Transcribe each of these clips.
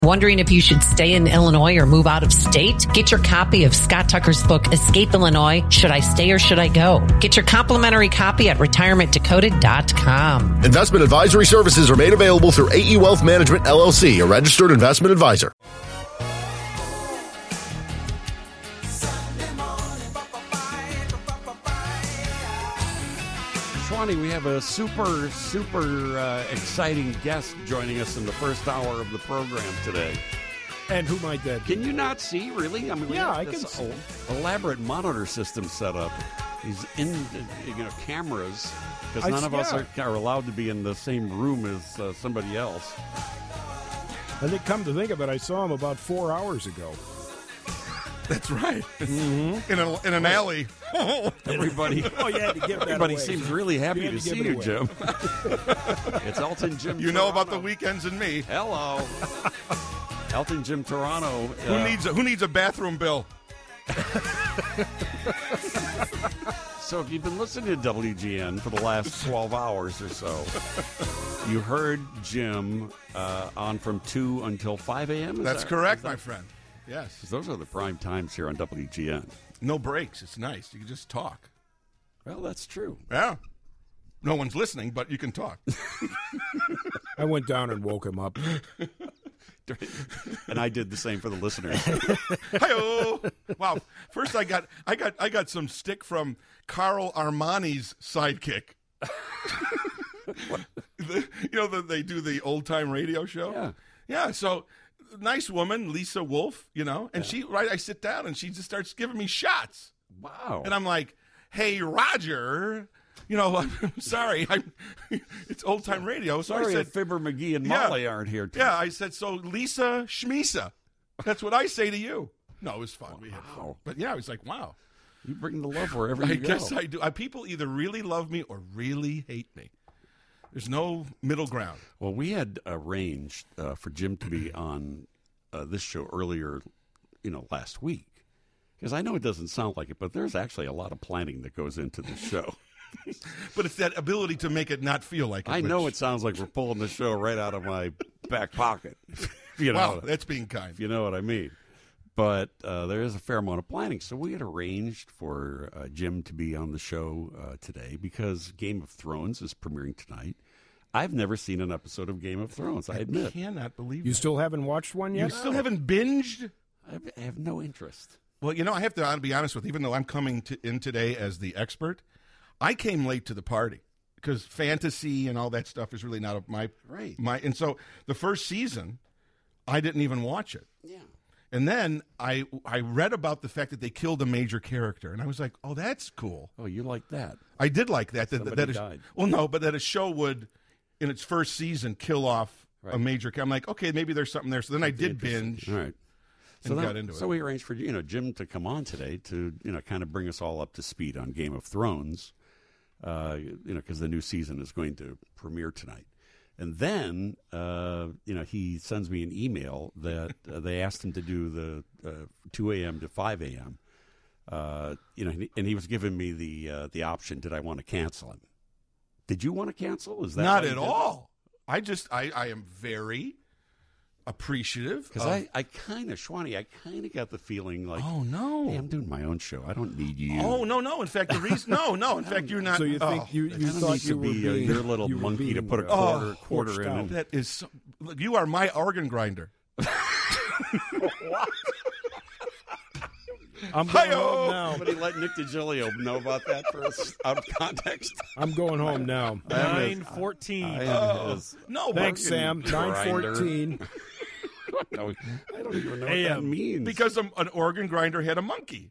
Wondering if you should stay in Illinois or move out of state? Get your copy of Scott Tucker's book, Escape Illinois, Should I Stay or Should I Go? Get your complimentary copy at retirementdecoded.com. Investment advisory services are made available through AE Wealth Management, LLC, a registered investment advisor. We have a super exciting guest joining us in the first hour of the program today. And who might that be? Can you not see, really? I mean, we have I this can see. Elaborate monitor system set up. These cameras, because none of us are allowed to be in the same room as somebody else. I think, come to think of it, I saw him about 4 hours ago. That's right. Mm-hmm. In an alley. Everybody, you had to give that everybody away. seems really happy You to had to see give you, it away. Jim. It's Elton Jim. You know about the Toronto. weekends and me. Hello, Elton Jim Toronto. Who needs a bathroom bill? So if you've been listening to WGN for the last 12 hours or so, you heard Jim on from 2 until 5 a.m.? That's correct, my friend. Yes. Those are the prime times here on WGN. No breaks. It's nice. You can just talk. Well, that's true. Yeah. No one's listening, but you can talk. I went down and woke him up. And I did the same for the listeners. Hi-oh. Wow. First I got some stick from Carl Armani's sidekick. They do the old time radio show. Yeah. Yeah, so nice woman, Lisa Wolf, and I sit down and she just starts giving me shots. Wow. And I'm like, "Hey, Roger, I'm sorry. It's old time radio." So Sorry I if said, Fibber McGee and Molly aren't here today. "Yeah," I said, "So Lisa Schmisa." That's what I say to you. No, it was fun. We had fun. But yeah, I was like, "Wow." You bring the love wherever you I go. guess I do. People either really love me or really hate me. There's no middle ground. Well, we had arranged for Jim to be on this show earlier, last week. Because I know it doesn't sound like it, but there's actually a lot of planning that goes into this show. But it's that ability to make it not feel like it. I know it sounds like we're pulling the show right out of my back pocket. Wow, that's being kind. If you know what I mean. But there is a fair amount of planning. So we had arranged for Jim to be on the show today because Game of Thrones is premiering tonight. I've never seen an episode of Game of Thrones, I admit. I cannot believe You that. still haven't watched one yet? You still haven't binged? I have no interest. Well, I have to be honest with you. Even though I'm coming in today as the expert, I came late to the party because fantasy and all that stuff is really not my. And so the first season, I didn't even watch it. Yeah. And then I read about the fact that they killed a major character, and I was like, "Oh, that's cool." Oh, you like that? I did like that. Somebody died. Well, no, but that a show would, in its first season, kill off a major character. I'm like, okay, maybe there's something there. So then I did binge. All right. And got into it. So we arranged for Jim to come on today to kind of bring us all up to speed on Game of Thrones, because the new season is going to premiere tonight. And then, he sends me an email that they asked him to do the 2 a.m. to 5 a.m. And he was giving me the option. Did I want to cancel him? Did you want to cancel? Is that Not at all. I am very appreciative. Because I kind of got the feeling like, oh no, hey, I'm doing my own show. I don't need you. Oh no. In fact, the reason in fact, you're not. So you think you thought you were being your little monkey to put a quarter in? That is. Look, you are my organ grinder. What? I'm going home now. Somebody let Nick DiGilio know about that for us out of context. I'm going home now. 9:14. No, thanks, Sam. 9:14. No, I don't even know what that means. Because an organ grinder had a monkey.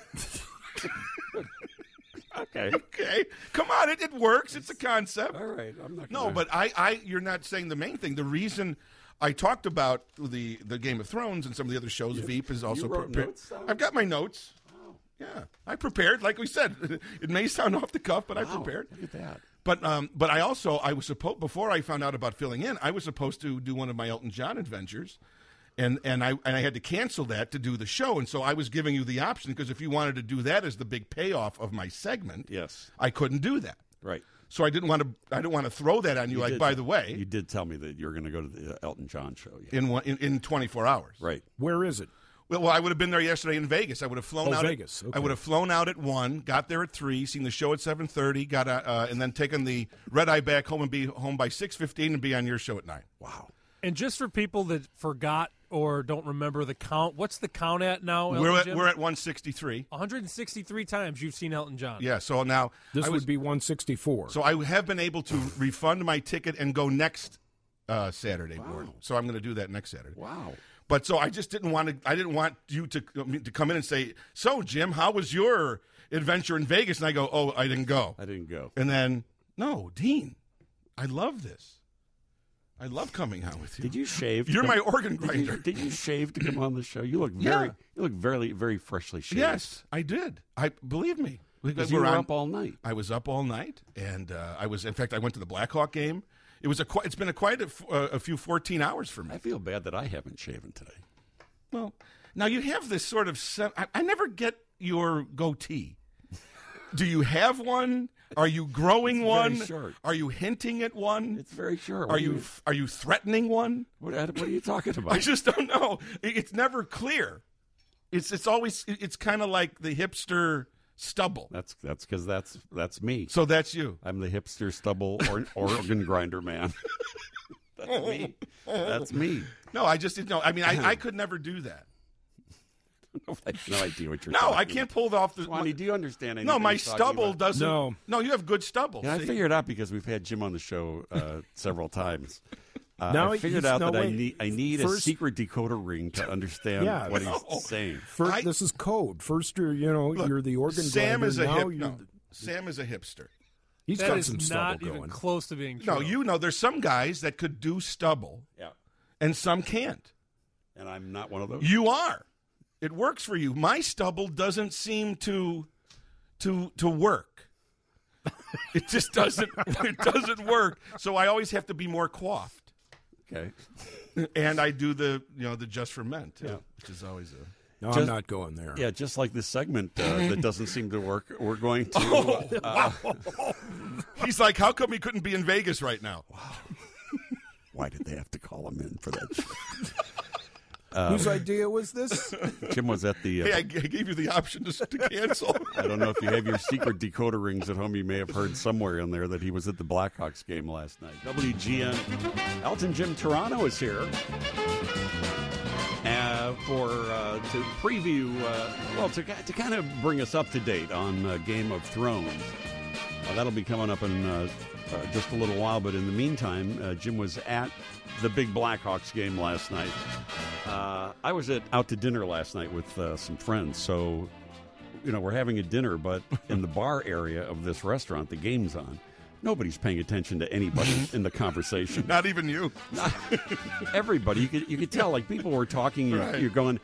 Okay. Come on, it works. It's a concept. All right. I'm not. No, but you're not saying the main thing. The reason I talked about the Game of Thrones and some of the other shows, Veep is also prepared. I've got my notes. Wow. Yeah, I prepared. Like we said, it may sound off the cuff, but I prepared. Look at that. But I was supposed, before I found out about filling in, I was supposed to do one of my Elton John adventures. And I had to cancel that to do the show. And so I was giving you the option because if you wanted to do that as the big payoff of my segment, yes, I couldn't do that. Right. So I didn't want to throw that on you. By the way, you did tell me that you were going to go to the Elton John show. Yeah. In 24 hours. Right. Where is it? Well, I would have been there yesterday in Vegas. I would have flown out. Vegas. Okay. I would have flown out at 1, got there at 3, seen the show at 7:30, and then taken the red eye back home and be home by 6:15 and be on your show at 9. Wow. And just for people that forgot or don't remember the count, what's the count at now? We're at 163. 163 times you've seen Elton John. Yeah. So now this would be 164. So I have been able to refund my ticket and go next Saturday morning. So I'm going to do that next Saturday. Wow. But so I just didn't want to. I didn't want you to come in and say, "So Jim, how was your adventure in Vegas?" And I go, "Oh, I didn't go." And then, no, Dean, I love this. I love coming out with you. Did you shave? You're my organ grinder. Did you shave to come on the show? You look very, very freshly shaved. Yes, I did. Believe me. Because you were up all night. I was up all night, and I was. In fact, I went to the Blackhawk game. It's been quite a few 14 hours for me. I feel bad that I haven't shaven today. Well, now you have this sort of. I never get your goatee. Do you have one? Are you growing one? Very short. Are you hinting at one? It's very short. Are you threatening one? What are you talking about? I just don't know. It's never clear. It's always kind of like the hipster stubble. That's because that's me. So that's you. I'm the hipster stubble organ grinder man. That's me. That's me. No, I just didn't know. I mean, I could never do that. I have no idea what you're No, talking I can't pull off the. Swanee, do you understand anything? No, my you're talking stubble about? doesn't. No, you have good stubble. Yeah, I figured out because we've had Jim on the show several times. Now I figured out that wait. I need a secret decoder ring to understand what he's saying. This is code. First, you're the organ Sam grinder. is a now Sam is a hipster. He's that got is some not stubble even going. close to being true. No, there's some guys that could do stubble, and some can't. And I'm not one of those. You are. It works for you. My stubble doesn't seem to work. It just doesn't. It doesn't work. So I always have to be more coiffed. Okay. And I do the Just for Men too, which is always a. No, I'm not going there. Yeah, just like this segment that doesn't seem to work. We're going to. He's like, how come he couldn't be in Vegas right now? Wow. Why did they have to call him in for that show? Whose idea was this? Jim was at the. Hey, I gave you the option to cancel. I don't know if you have your secret decoder rings at home. You may have heard somewhere in there that he was at the Blackhawks game last night. WGN. Elton Jim Toronto is here to preview. To kind of bring us up to date on Game of Thrones. That'll be coming up in just a little while. But in the meantime, Jim was at the big Blackhawks game last night. I was out to dinner last night with some friends, so we're having a dinner, but in the bar area of this restaurant, the game's on. Nobody's paying attention to anybody in the conversation. Not even you. Everybody. You could tell, like, people were talking, you're going,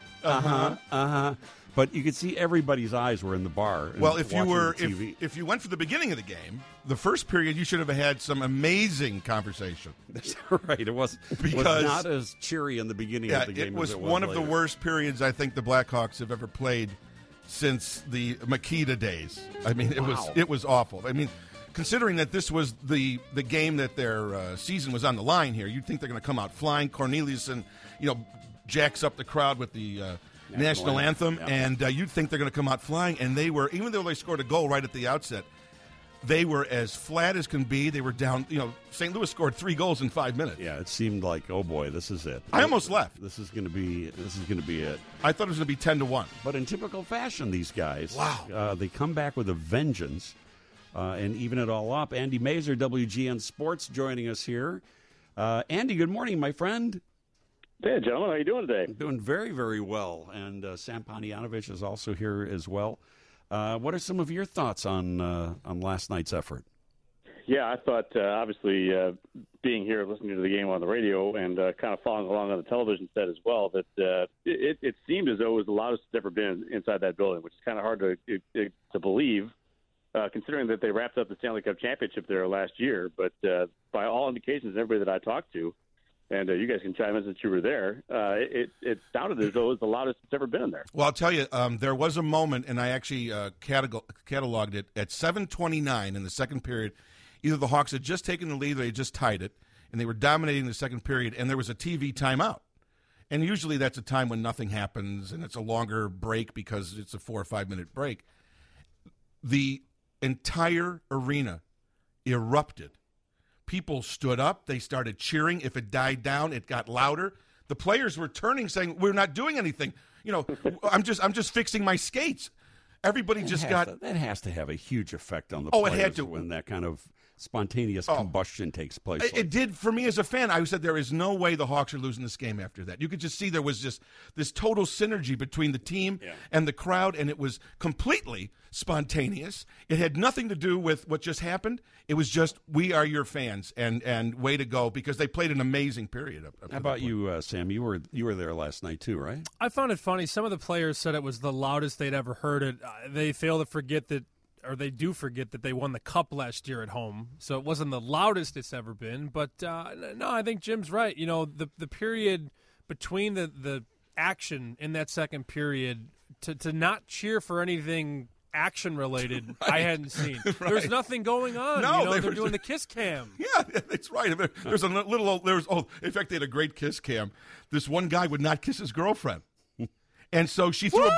but you could see everybody's eyes were in the bar. Well, if you went for the beginning of the game, the first period, you should have had some amazing conversation. That's right. It was not as cheery in the beginning of the game. It was as one later. of the worst periods I think the Blackhawks have ever played since the Makita days. I mean, it was awful. I mean, considering that this was the game that their season was on the line here, you'd think they're going to come out flying. Corneliuson, jacks up the crowd with the national anthem, and you'd think they're going to come out flying. And they were, even though they scored a goal right at the outset, they were as flat as can be. They were down. St. Louis scored 3 goals in 5 minutes. Yeah, it seemed like, oh boy, this is it. I almost left. This is going to be it. I thought it was going to be 10-1. But in typical fashion, these guys, wow, they come back with a vengeance and even it all up. Andy Mazer, WGN Sports, joining us here. Andy, good morning, my friend. Hey, gentlemen, how are you doing today? I'm doing very, very well. And Sam Panayotovich is also here as well. What are some of your thoughts on last night's effort? Yeah, I thought, obviously, being here, listening to the game on the radio, and kind of following along on the television set as well, that it seemed as though it was the loudest it's ever been inside that building, which is kind of hard to believe, considering that they wrapped up the Stanley Cup Championship there last year. But by all indications, everybody that I talked to, and you guys can chime in since you were there, it sounded as though it was the loudest it's ever been in there. Well, I'll tell you, there was a moment, and I actually cataloged it, at 7:29 in the second period. either the Hawks had just taken the lead or they had just tied it, and they were dominating the second period, and there was a TV timeout. And usually that's a time when nothing happens, and it's a longer break because it's a 4 or 5 minute break. The entire arena erupted. People stood up. They started cheering. If it died down, it got louder. The players were turning, saying, "We're not doing anything. I'm just fixing my skates." Everybody that has to have a huge effect on the players it had to. When that kind of spontaneous combustion takes place. It did for me as a fan. I said there is no way the Hawks are losing this game after that. You could just see there was just this total synergy between the team and the crowd, and it was completely spontaneous. It had nothing to do with what just happened. It was just, we are your fans, and way to go, because they played an amazing period. How about you, Sam? You were there last night too, right? I found it funny. Some of the players said it was the loudest they'd ever heard it. They fail to forget that, or they do forget that they won the Cup last year at home, so it wasn't the loudest it's ever been. But no, I think Jim's right. The period between the action in that second period, to not cheer for anything action related, right. I hadn't seen. Right. There's nothing going on. No, they're doing the kiss cam. Yeah, that's right. There's a little. In fact, they had a great kiss cam. This one guy would not kiss his girlfriend. And so she threw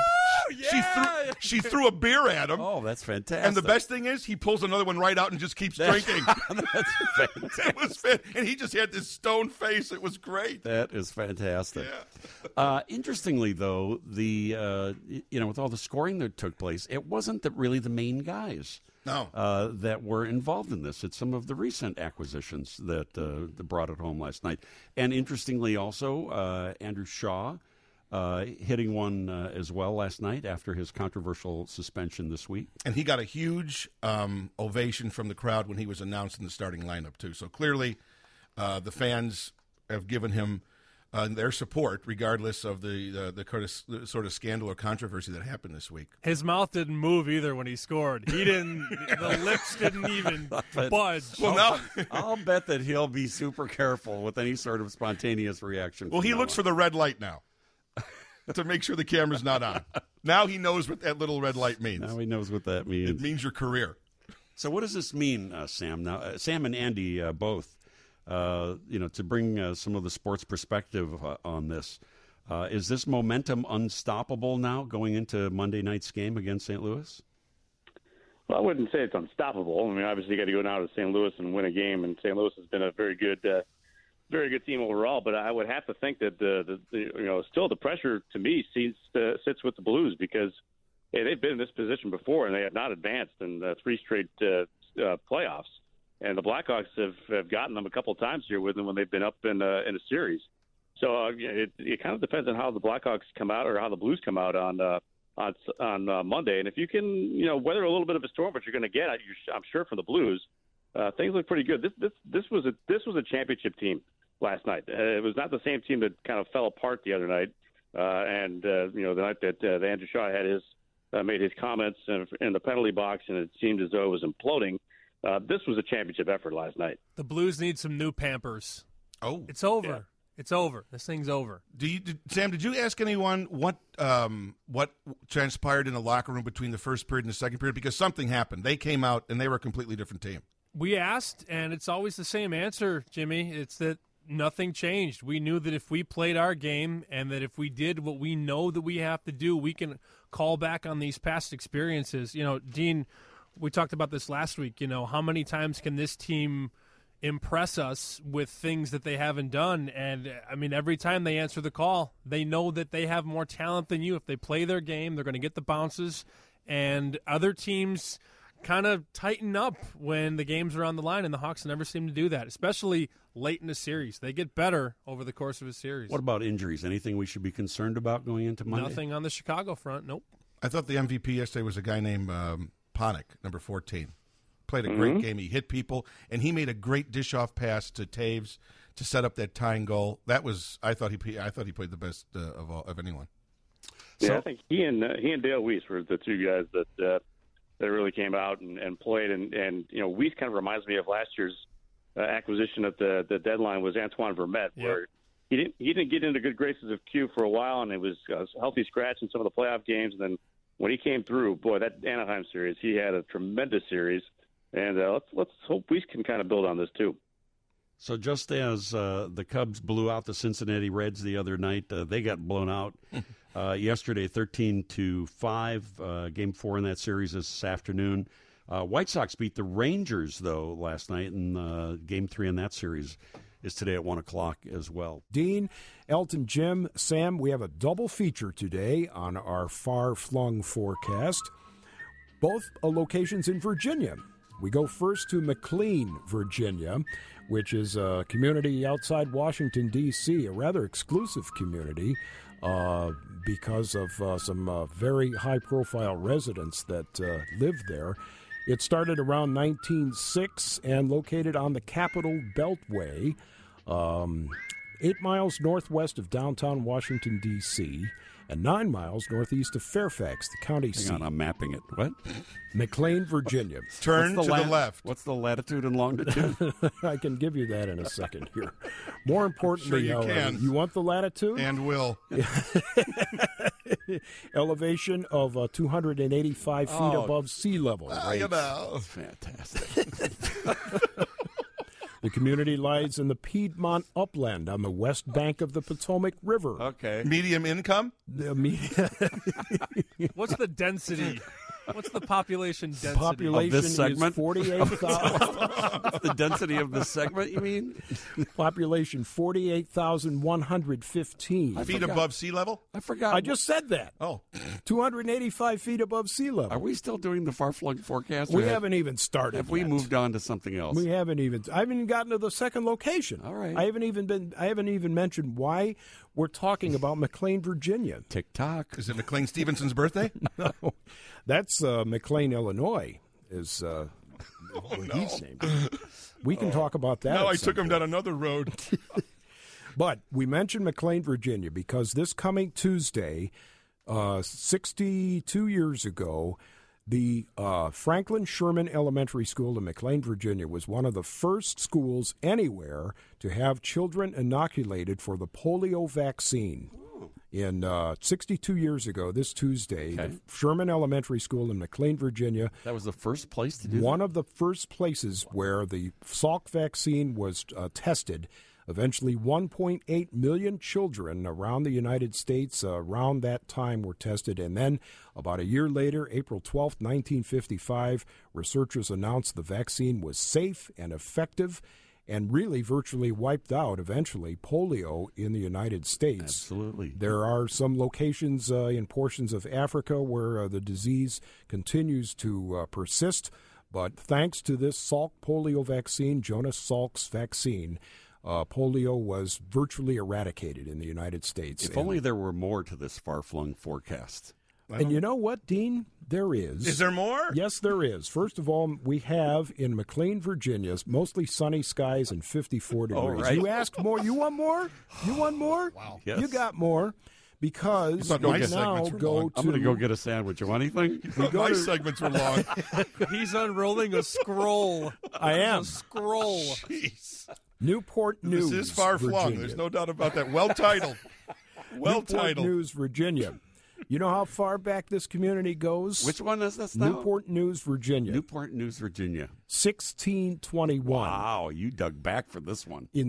she threw a beer at him. Oh, that's fantastic. And the best thing is he pulls another one right out and just keeps drinking. That's fantastic. It was and he just had this stone face. It was great. That is fantastic. Yeah. Interestingly, though, with all the scoring that took place, it wasn't really the main guys. No. That were involved in this. It's some of the recent acquisitions that brought it home last night. And interestingly also, Andrew Shaw hitting one as well last night after his controversial suspension this week. And he got a huge ovation from the crowd when he was announced in the starting lineup, too. So clearly the fans have given him their support, regardless of the sort of scandal or controversy that happened this week. His mouth didn't move either when he scored. He didn't. The lips didn't even budge. Well, I'll bet that he'll be super careful with any sort of spontaneous reaction. Well, he looks for the red light now to make sure the camera's not on. Now he knows what that little red light means. Now he knows what that means. It means your career. So what does this mean, Sam? Now, Sam and Andy both. To bring some of the sports perspective on this. Is this momentum unstoppable now going into Monday night's game against St. Louis? Well, I wouldn't say it's unstoppable. I mean, obviously you got to go down to St. Louis and win a game, and St. Louis has been a very good team overall. But I would have to think that still the pressure to me sits with the Blues, because they've been in this position before and they have not advanced in 3 straight playoffs. And the Blackhawks have gotten them a couple of times here with them when they've been up in a series. So it kind of depends on how the Blackhawks come out or how the Blues come out on Monday. And if you can, weather a little bit of a storm, what you're going to get, I'm sure, from the Blues, things look pretty good. This was a championship team last night. It was not the same team that kind of fell apart the other night. The night that Andrew Shaw had made his comments in the penalty box, and it seemed as though it was imploding. This was a championship effort last night. The Blues need some new Pampers. Oh, it's over. Yeah. It's over. This thing's over. Sam, did you ask anyone what transpired in the locker room between the first period and the second period? Because something happened. They came out and they were a completely different team. We asked, and it's always the same answer, Jimmy. It's that nothing changed. We knew that if we played our game and that if we did what we know that we have to do, we can call back on these past experiences. Dean, we talked about this last week. How many times can this team impress us with things that they haven't done? And, I mean, every time they answer the call, they know that they have more talent than you. If they play their game, they're going to get the bounces. And other teams kind of tighten up when the games are on the line, and the Hawks never seem to do that, especially late in a series. They get better over the course of a series. What about injuries? Anything we should be concerned about going into Monday? Nothing on the Chicago front, nope. I thought the MVP yesterday was a guy named Panik, number 14. Played a great game. He hit people, and he made a great dish-off pass to Taves to set up that tying goal. That was I thought he played the best of anyone. Yeah, I think he and Dale Weiss were the two guys that really came out and played. And Weiss kind of reminds me of last year's acquisition at the deadline was Antoine Vermette, where he didn't get into good graces of Q for a while, and it was a healthy scratch in some of the playoff games. And then when he came through, boy, that Anaheim series, he had a tremendous series. And let's hope we can kind of build on this too. So just as the Cubs blew out the Cincinnati Reds the other night, they got blown out yesterday, 13-5. Game 4 in that series this afternoon. White Sox beat the Rangers, though, last night, and Game 3 in that series is today at 1 o'clock as well. Dean, Elton, Jim, Sam, we have a double feature today on our far-flung forecast. Both locations in Virginia. We go first to McLean, Virginia, which is a community outside Washington, D.C., a rather exclusive community because of some very high-profile residents that live there. It started around 1906 and located on the Capitol Beltway, 8 miles northwest of downtown Washington, D.C., and 9 miles northeast of Fairfax, the county seat. Hang on, I'm mapping it. What? McLean, Virginia. Turn to the left. What's the latitude and longitude? I can give you that in a second here. More importantly, Sure you can. You want the latitude? And will. Elevation of 285 feet above sea level. You know. Fantastic. The community lies in the Piedmont upland on the west bank of the Potomac River. Okay. Medium income? What's the density? What's the population density? Population Of this segment? is 48,000. The density of the segment, you mean? Population 48,115. Feet above sea level? I forgot. I just said that. Oh. 285 feet above sea level. Are we still doing the far-flung forecast? We or haven't even started. Have we yet. moved on to something else? I haven't even gotten to the second location. All right. I haven't even mentioned why we're talking about McLean, Virginia. TikTok. Is it McLean Stevenson's birthday? No. That's McLean, Illinois is he's named. We can talk about that. No, at I some took him point. down another road. But we mentioned McLean, Virginia, because this coming Tuesday, 62 years ago, the Franklin Sherman Elementary School in McLean, Virginia, was one of the first schools anywhere to have children inoculated for the polio vaccine. In 62 years ago, this Tuesday, the Sherman Elementary School in McLean, Virginia. That was the first place to do One of the first places where the Salk vaccine was tested. Eventually, 1.8 million children around the United States around that time were tested. And then about a year later, April 12, 1955, researchers announced the vaccine was safe and effective and really virtually wiped out, eventually, polio in the United States. Absolutely. There are some locations in portions of Africa where the disease continues to persist. But thanks to this Salk polio vaccine, Jonas Salk's vaccine, polio was virtually eradicated in the United States. If only there were more to this far-flung forecast. And you know what, Dean? There is. Is there more? Yes, there is. First of all, we have in McLean, Virginia, mostly sunny skies and 54 degrees. right. You asked more. You want more? You want more? Wow. Yes. You got more because thought we my now segments were go long. to... I'm going to go get a sandwich. You want anything? My segments were long. He's unrolling a scroll. I am. A scroll. Jeez. Newport News, This is far flung. Virginia. There's no doubt about that. Well titled. Well Newport titled. News, Virginia. You know how far back this community goes? Which one is this now? Newport News, Virginia. Newport News, Virginia. 1621. Wow, you dug back for this one. In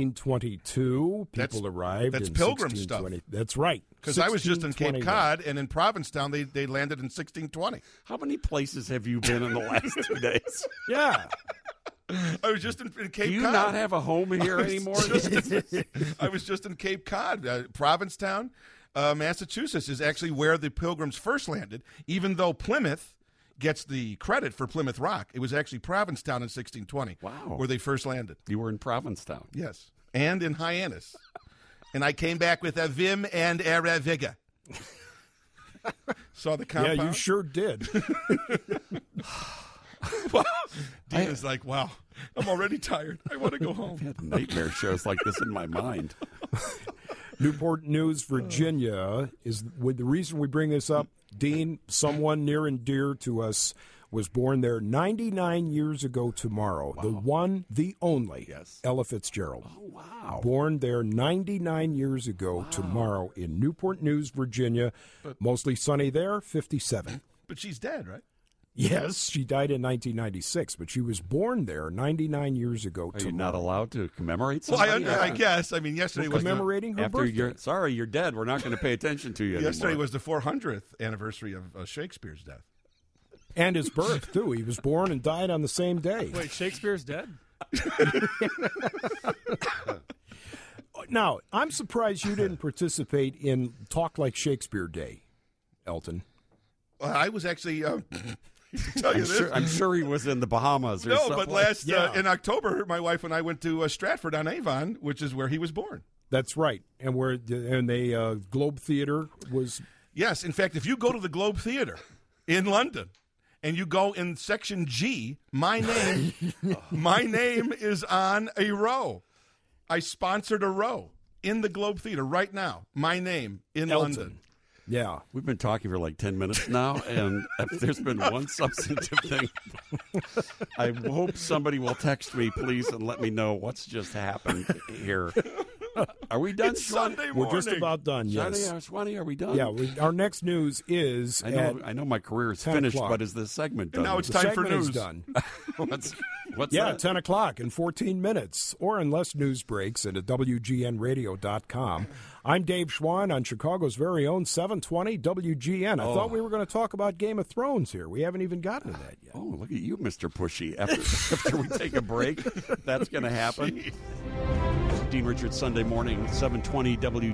1622, people arrived. That's in Pilgrim 1620. That's right. Because I was just in Cape 1621. Cod, and in Provincetown, they landed in 1620. How many places have you been in the last 2 days? Yeah. I was just in Cape Cod. Do you not have a home here anymore? I was just in Cape Cod. Provincetown, Massachusetts is actually where the Pilgrims first landed, even though Plymouth gets the credit for Plymouth Rock. It was actually Provincetown in 1620 where they first landed. You were in Provincetown. Yes, and in Hyannis. And I came back with a vim and a vigor. Saw the compound. Yeah, you sure did. Dina's like, wow, I'm already tired. I want to go home. I've had nightmare shows like this in my mind. Newport News, Virginia is the reason we bring this up. Dean, someone near and dear to us, was born there 99 years ago tomorrow. Wow. The one, the only, Ella Fitzgerald. Oh, wow. Born there 99 years ago tomorrow in Newport News, Virginia. Mostly sunny there, 57. But she's dead, right? Yes, she died in 1996, but she was born there 99 years ago. Are you not allowed to commemorate somebody? Well, I guess. I mean, yesterday was commemorating her after birthday. You're dead. We're not going to pay attention to you yesterday anymore. was the 400th anniversary of Shakespeare's death. And his birth, too. He was born and died on the same day. Wait, Shakespeare's dead? Now, I'm surprised you didn't participate in Talk Like Shakespeare Day, Elton. Well, I was actually... tell you this. I'm sure he was in the Bahamas or something. No, but in October, my wife and I went to Stratford-on-Avon, which is where he was born. That's right. And the Globe Theater was... Yes. In fact, if you go to the Globe Theater in London and you go in section G, my name is on a row. I sponsored a row in the Globe Theater right now. My name in Elton. London. Yeah. We've been talking for like 10 minutes now, and if there's been one substantive thing, I hope somebody will text me, please, and let me know what's just happened here. Are we done, It's Sunday morning. We're just about done, yes. Swanee, are we done? Yeah, our next news is... I know my career is 10 finished, o'clock. but is the segment done? Now it's The time for segment is news. done. What's Yeah, that? 10 o'clock in 14 minutes, or unless news breaks at WGNradio.com. I'm Dave Schwann on Chicago's very own 720 WGN. I thought we were going to talk about Game of Thrones here. We haven't even gotten to that yet. Oh, look at you, Mr. Pushy. After we take a break, that's going to happen. Dean Richards, Sunday morning, 720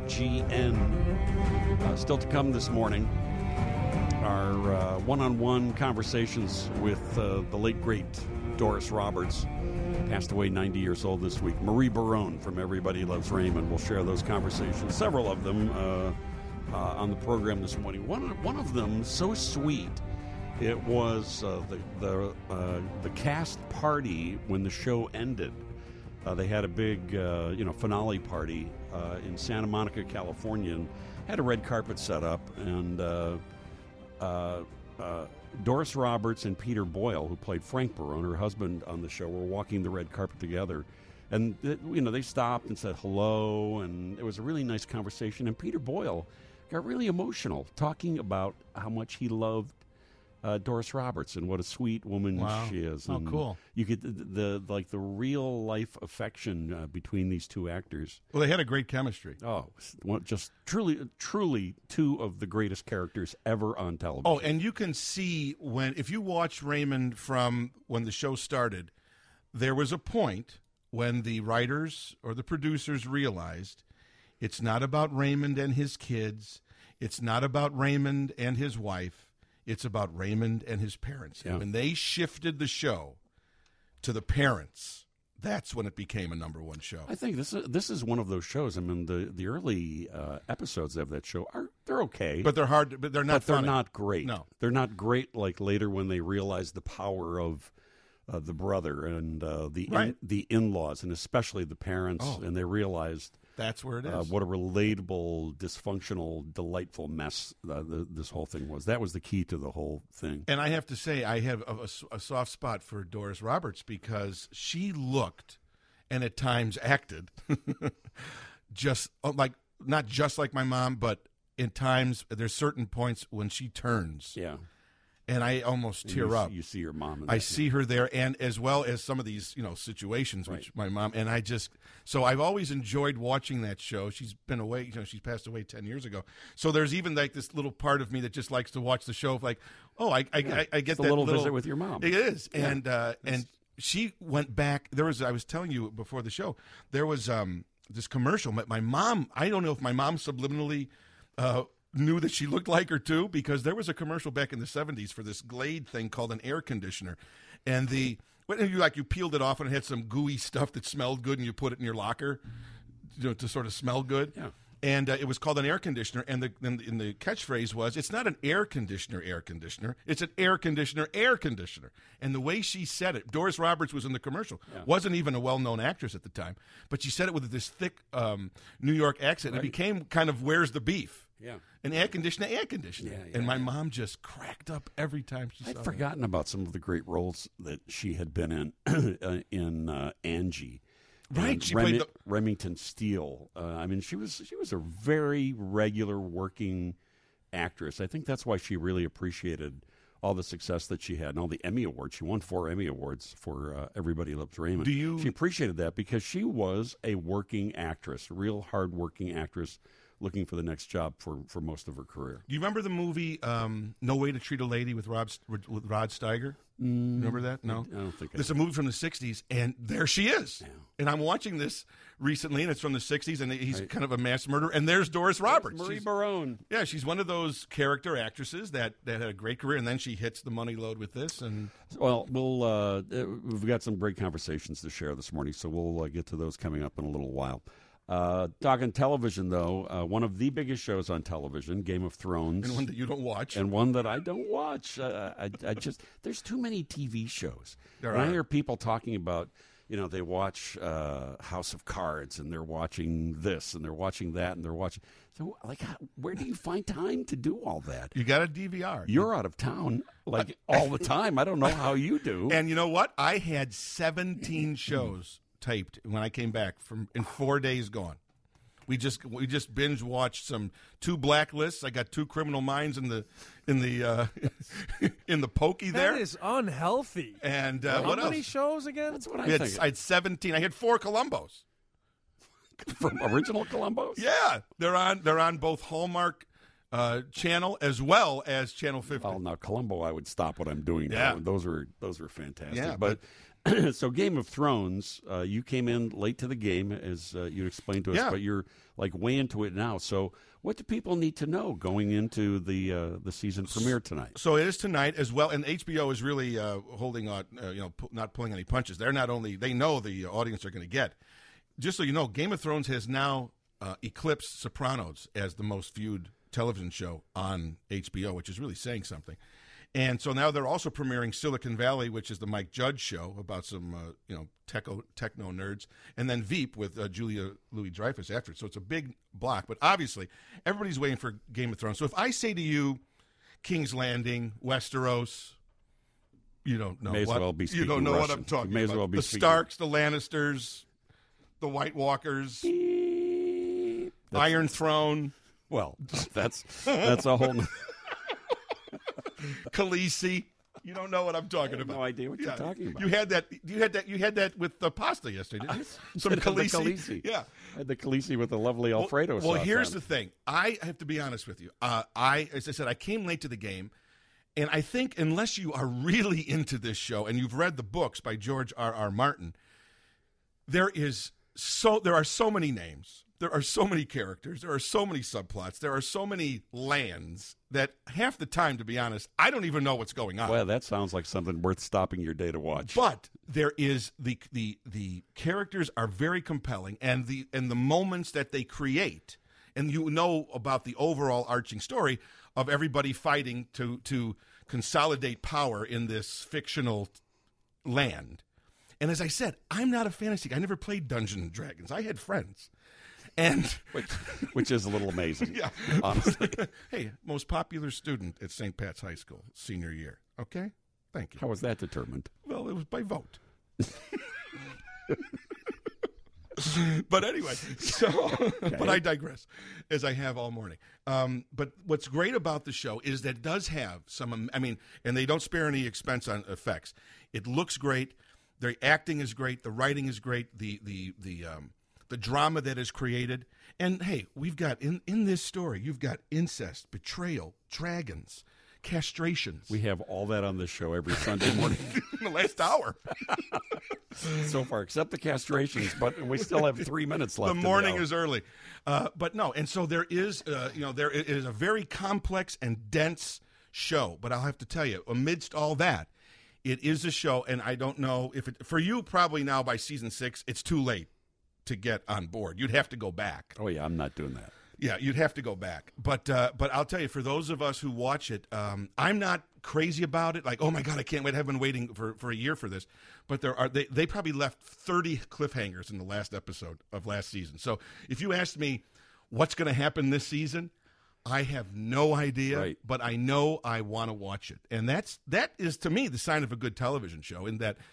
WGN. Still to come this morning, our one-on-one conversations with the late, great Doris Roberts, passed away 90 years old this week. Marie Barone from Everybody Loves Raymond will share those conversations, several of them on the program this morning. One of them so sweet. It was the cast party when the show ended. They had a big finale party in Santa Monica, California, and had a red carpet set up, and Doris Roberts and Peter Boyle, who played Frank Barone, her husband on the show, were walking the red carpet together. And, they stopped and said hello, and it was a really nice conversation. And Peter Boyle got really emotional, talking about how much he loved Doris Roberts and what a sweet woman she is. Oh, and cool. You get the real life affection between these two actors. Well, they had a great chemistry. Oh, just truly two of the greatest characters ever on television. Oh, and you can see if you watch Raymond from when the show started, there was a point when the writers or the producers realized it's not about Raymond and his kids. It's not about Raymond and his wife. It's about Raymond and his parents. Yeah. And when they shifted the show to the parents, that's when it became a number one show. I think this is one of those shows. I mean, the early episodes of that show they're okay, But they're hard. But they're not. they're funny. not great. No, they're not great. Like later when they realized the power of the brother and the in-laws, and especially the parents, and they realized that's where it is. what a relatable, dysfunctional, delightful mess this whole thing was. That was the key to the whole thing. And I have to say, I have a soft spot for Doris Roberts because she looked and at times acted just like, not just like my mom, but in times there's certain points when she turns. Yeah. And I almost tear up. You see your mom. I see her there, and as well as some of these, situations, which my mom and I so I've always enjoyed watching that show. She's been away, she's passed away 10 years ago. So there's even like this little part of me that just likes to watch the show. Like, I get it's that a little visit with your mom. It is, Yeah. and she went back. I was telling you before the show, there was this commercial. My mom, I don't know if my mom subliminally knew that she looked like her too, because there was a commercial back in the 70s for this Glade thing called an air conditioner, and you peeled it off and it had some gooey stuff that smelled good, and you put it in your locker to sort of smell good. Yeah. And it was called an air conditioner, and the catchphrase was, "It's not an air conditioner, it's an air conditioner, air conditioner." And the way she said it, Doris Roberts was in the commercial, wasn't even a well-known actress at the time, but she said it with this thick New York accent. Right. It became kind of, "Where's the beef?" Yeah. An air conditioner, air conditioner. Yeah, and my mom just cracked up every time she saw it. I'd forgotten about some of the great roles that she had been in Angie. Right, she played Remington Steele. She was a very regular working actress. I think that's why she really appreciated all the success that she had and all the Emmy Awards. She won 4 Emmy Awards for Everybody Loves Raymond. She appreciated that because she was a working actress, a real hard-working actress looking for the next job for most of her career. Do you remember the movie No Way to Treat a Lady with Rod Steiger? Remember that? No? I don't think It's a movie from the 60s, and there she is. Yeah. And I'm watching this recently, and it's from the 60s, and he's kind of a mass murderer. And there's Doris Roberts. Marie Barone. Yeah, she's one of those character actresses that had a great career, and then she hits the money load with this. And Well, we've got some great conversations to share this morning, so we'll get to those coming up in a little while. Talking television, though, one of the biggest shows on television, Game of Thrones. And one that you don't watch. And one that I don't watch. I just, there's too many TV shows. There and are. I hear people talking about, they watch House of Cards, and they're watching this, and they're watching that, and they're watching. So, where do you find time to do all that? You got a DVR. You're out of town, all the time. I don't know how you do. And you know what? I had 17 shows taped when I came back in 4 days gone. We just binge watched 2 Blacklists. I got 2 Criminal Minds in the in the pokey there. That is unhealthy. And how what many else? shows again? That's what I think. I had 17. I had 4 Columbos. From original Columbos? Yeah, they're on both Hallmark channel as well as Channel 50. Well, now Columbo, I would stop what I'm doing Yeah. now. Those were fantastic. Yeah, but so Game of Thrones, you came in late to the game, as you explained to us, Yeah. but you're way into it now. So what do people need to know going into the season premiere tonight? So it is tonight as well, and HBO is really holding on, not pulling any punches. They know the audience are going to get. Just so you know, Game of Thrones has now eclipsed Sopranos as the most viewed television show on HBO, which is really saying something. And so now they're also premiering Silicon Valley, which is the Mike Judge show about some techno nerds, and then Veep with Julia Louis-Dreyfus after it. So it's a big block. But obviously, everybody's waiting for Game of Thrones. So if I say to you, King's Landing, Westeros, you don't know. May as what, well be you speaking don't know Russian. what I'm talking May as about. well be the speaking- Starks, the Lannisters, the White Walkers, Iron Throne. Well, that's a whole. Khaleesi. You don't know what I'm talking about. No idea what you're talking about. You had that with the pasta yesterday, didn't you? Some The Khaleesi. Yeah. I had the Khaleesi with the lovely Alfredo sauce. Well, here's on the it. thing. I have to be honest with you. As I said, I came late to the game, and I think unless you are really into this show and you've read the books by George R.R. Martin, there are so many names. There are so many characters. There are so many subplots. There are so many lands that half the time, to be honest, I don't even know what's going on. Well, that sounds like something worth stopping your day to watch. But there is the characters are very compelling, and the moments that they create, and you know about the overall arching story of everybody fighting to consolidate power in this fictional land. And as I said, I'm not a fantasy guy. I never played Dungeons and Dragons. I had friends. And which is a little amazing. Yeah. Honestly. Hey, most popular student at St. Pat's High School, senior year. Okay? Thank you. How was that determined? Well, it was by vote. But anyway, but I digress, as I have all morning. But what's great about the show is that it does have some, and they don't spare any expense on effects. It looks great. The acting is great. The writing is great. The drama that is created. And, hey, we've got, in this story, you've got incest, betrayal, dragons, castrations. We have all that on this show every Sunday morning. In the last hour. So far, except the castrations, but we still have 3 minutes left. The morning is early. But no, and so there is, there is a very complex and dense show. But I'll have to tell you, amidst all that, it is a show, and I don't know if it, for you, probably now by season 6, it's too late to get on board. You'd have to go back. Oh, yeah, I'm not doing that. Yeah, you'd have to go back. But I'll tell you, for those of us who watch it, I'm not crazy about it. Like, oh my God, I can't wait. I've been waiting for a year for this. But they probably left 30 cliffhangers in the last episode of last season. So if you asked me what's going to happen this season, I have no idea. Right. But I know I want to watch it, and that is to me the sign of a good television show. In that.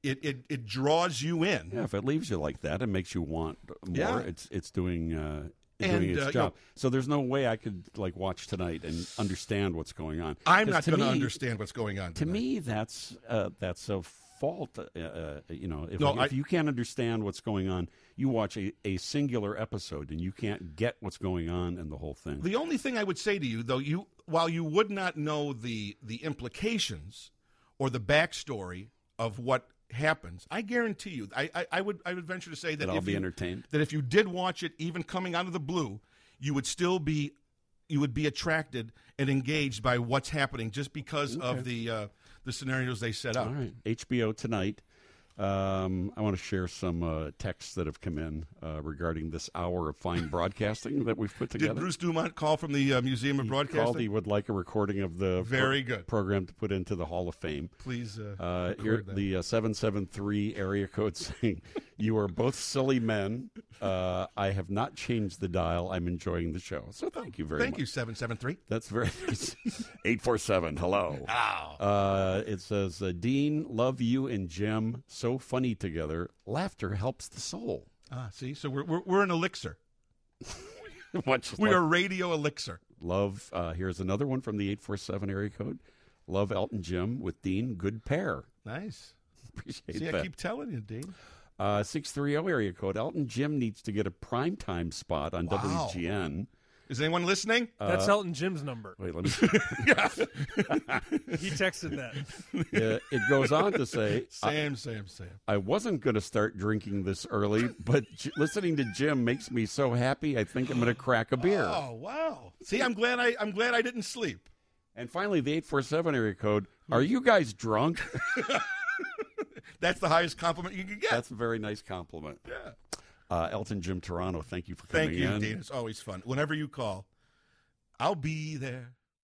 It draws you in. Yeah, if it leaves you like that, it makes you want more. Yeah. It's doing doing its you job. know, So there's no way I could watch tonight and understand what's going on. I'm not going to understand what's going on To tonight. me, that's a fault. No, if you can't understand what's going on, you watch a singular episode and you can't get what's going on and the whole thing. The only thing I would say to you, though, while you would not know the implications or the backstory of what happens, I guarantee you, I would venture to say that I'll be entertained. That if you did watch it, even coming out of the blue, you would still be attracted and engaged by what's happening just because of the scenarios they set up. All right, HBO tonight. I want to share some texts that have come in regarding this hour of fine broadcasting that we've put together. Did Bruce Dumont call from the Museum of Broadcasting? Called. He would like a recording of the Very good program to put into the Hall of Fame. Please here, the 773 area code saying, "You are both silly men. I have not changed the dial. I'm enjoying the show." So thank you very much. Thank you, 773. That's very 847. Hello. Wow. It says, "Dean, love you and Jim. So funny together. Laughter helps the soul." See, so we're an elixir. We are radio elixir. Love. Here's another one from the 847 area code. Love Elton Jim with Dean. Good pair. Nice. Appreciate See, that. I keep telling you, Dean. 630 area code. Elton Jim needs to get a primetime spot on WGN. Is anyone listening? That's Elton Jim's number. Wait, let me. He texted that. It goes on to say, Sam. I wasn't going to start drinking this early, but listening to Jim makes me so happy. I think I'm going to crack a beer. Oh wow! See, I'm glad I didn't sleep. And finally, the 847 area code. Are you guys drunk? That's the highest compliment you can get. That's a very nice compliment. Yeah. Elton Jim Toronto, thank you for coming Thank you, in. Dean. It's always fun. Whenever you call, I'll be there.